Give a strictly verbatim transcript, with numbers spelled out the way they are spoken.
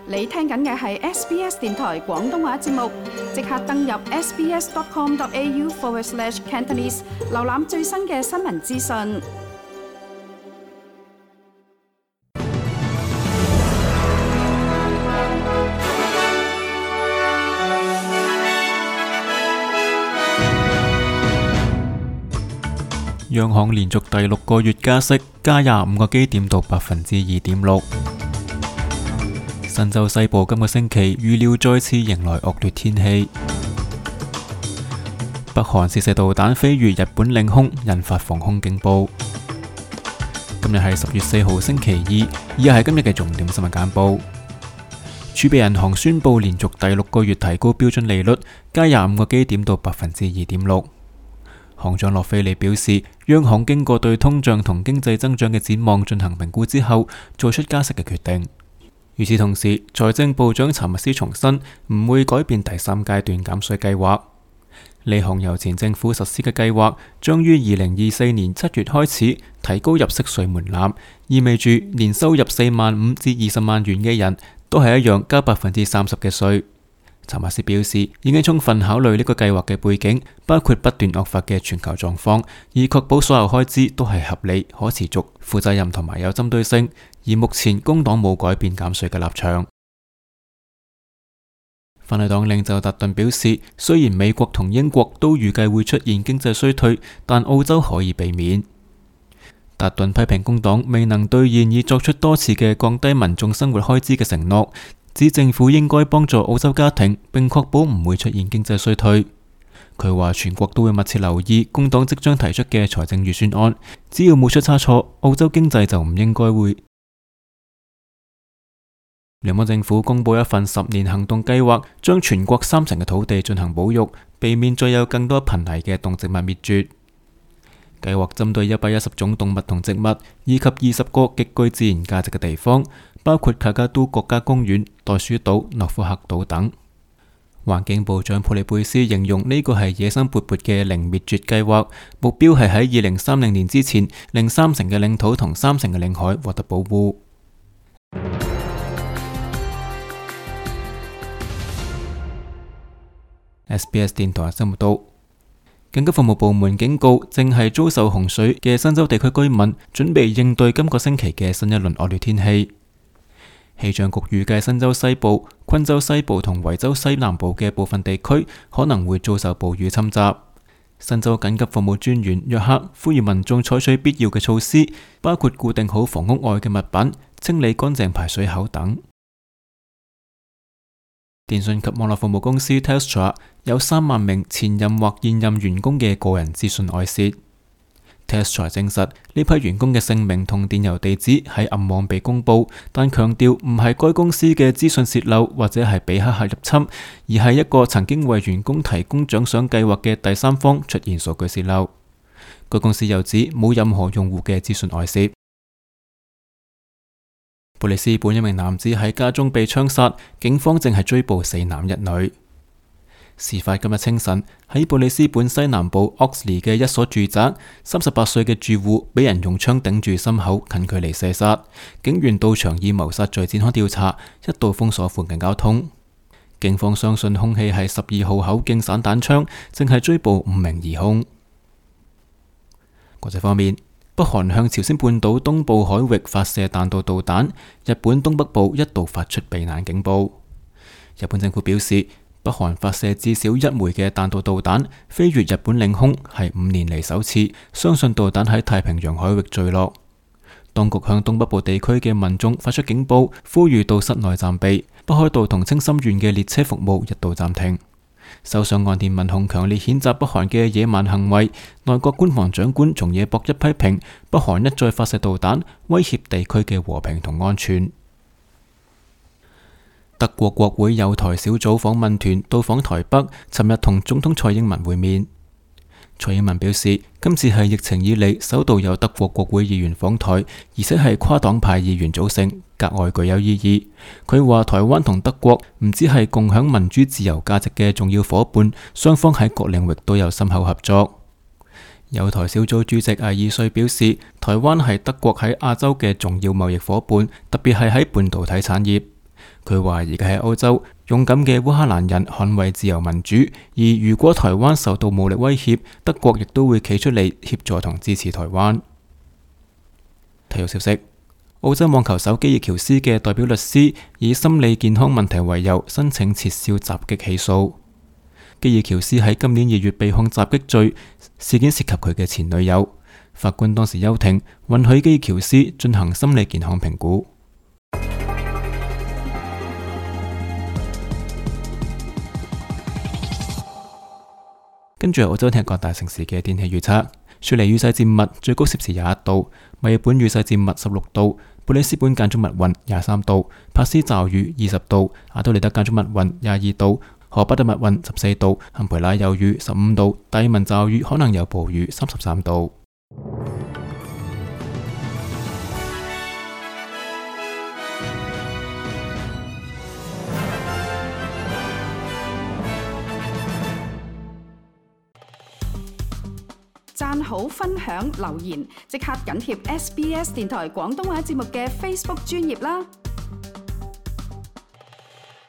你聽緊嘅係 S B S 電台廣東話節目，即刻登入 sbs.com.au forward slash Cantonese， 瀏覽最新嘅新聞資訊。 央行連續第六個月加息，加廿五個基點到百分之二點六。新州西部今個星期預料再次迎來惡劣天氣。北韓試射導彈飛越日本領空，引發防空警報。今日係十月四號星期二，以下係今日嘅重點新聞簡報。儲備銀行宣布連續第六個月提高標準利率，加廿五個基點到百分之二點六。行長洛菲利表示，央行經過對通脹同經濟增長嘅展望進行評估之後，做出加息嘅決定。與此同時，財政部長查密斯重申唔會改變第三階段減稅計劃。呢項由前政府實施嘅計劃將於二零二四年七月開始提高入息稅門檻，意味住年收入四萬五至二十萬元嘅人都係一樣交百分之三十嘅稅。查密斯表示，已經充分考慮呢個計劃嘅背景，包括不斷惡化嘅全球狀況，以確保所有開支都係合理、可持續、負責任同埋有針對性。而目前工黨冇改變減稅嘅立場。反對黨領袖達頓表示，雖然美國同英國都預計會出現經濟衰退，但澳洲可以避免。達頓批評工黨未能兌現已作出多次嘅降低民眾生活開支嘅承諾，指政府應該幫助澳洲家庭，並確保唔會出現經濟衰退。佢話全國都會密切留意工黨即將提出嘅財政預算案，只要冇出差錯，澳洲經濟就唔應該會。聯邦政府公布一份十年行動計劃，將全國三成嘅土地進行保育，避免再有更多瀕危嘅動植物滅絕。計劃針對一百一十種動物同植物，以及二十個極具自然價值嘅地方，包括卡加都國家公園、袋鼠島、諾福克島等。環境部長普利貝斯形容呢個係野生勃勃嘅零滅絕計劃，目標係喺二零三零年之前，令三成嘅領土同三成嘅領海獲得保護。S B S 電台新聞道，緊急服務部門警告，正係遭受洪水嘅新州地區居民，準備應對今個星期嘅新一輪惡劣天氣。氣象局預計新州西部、昆州西部同維州西南部嘅部分地區可能會遭受暴雨侵襲。新州緊急服務專員約克呼籲民眾採取必要嘅措施，包括固定好房屋外嘅物品、清理乾淨排水口等。電信及網絡服務公司 Telstra 有三萬名前任或現任員工嘅個人資訊外泄。Telstra 證實呢批員工嘅姓名同電郵地址喺暗網被公佈，但強調唔係該公司嘅資訊洩漏或者係被黑客入侵，而係一個曾經為員工提供獎賞計劃嘅第三方出現數據洩漏。該公司又指冇任何用戶嘅資訊外泄。布里斯本一名男子喺家中被槍殺，警方正係追捕四男一女。事發今日清晨，喺布里斯本西南部 Oxley 嘅一所住宅，三十八歲嘅住戶俾人用槍頂住心口，近距離射殺。警員到場以謀殺罪展開調查，一度封鎖附近交通。警方相信兇器係十二號口徑散彈槍，正係追捕五名疑兇。國際方面，北韓向朝鮮半島東部海域發射彈道導彈，日本東北部一度發出避難警報。日本政府表示，北韓發射至少一枚嘅彈道導彈飛越日本領空，係五年嚟首次，相信導彈喺太平洋海域墜落。當局向東北部地區嘅民眾發出警報，呼籲到室內暫避。北海道同青森縣嘅列車服務一度暫停。首相岸田文雄強烈譴責北韓嘅野蠻行為，內閣官房長官松野博一批評北韓一再發射導彈，威脅地區嘅和平同安全。德國國會友台小組訪問團到訪台北，尋日同總統蔡英文會面。蔡英文表示，今次係疫情以嚟首度有德國國會議員訪台，而且係跨黨派議員組成，格外具有意義。佢話台灣同德國唔只係共享民主自由價值嘅重要夥伴，雙方喺各領域都有深厚合作。友台小組主席魏爾瑞表示，台灣係德國喺亞洲嘅重要貿易夥伴，特別係喺半導體產業。 佢話而家喺歐洲，勇敢嘅烏克蘭人捍衛自由民主，而如果台灣受到武力威脅，德國亦都會企出嚟協助同支持台灣。體育消息：澳洲網球手基爾喬斯嘅代表律師以心理健康問題為由，申請撤銷襲擊起訴。基爾喬斯喺今年二月被控襲擊罪，事件涉及佢嘅前女友。法官當時休庭，允許基爾喬斯進行心理健康評估。跟住係澳洲聽各大城市嘅天氣預測：雪梨雨勢漸密，最高攝氏廿一度；墨爾本雨勢漸密，十六度；布里斯本間中密雲，廿三度；珀斯驟雨，二十度；阿德利德間中密雲，廿二度；荷巴特密雲，十四度；坎培拉有雨，十五度；達爾文驟雨，可能有暴雨，三十三度。 讚好、分享、留言，即刻緊貼 S B S 電台廣東話節目嘅 Facebook 專頁啦！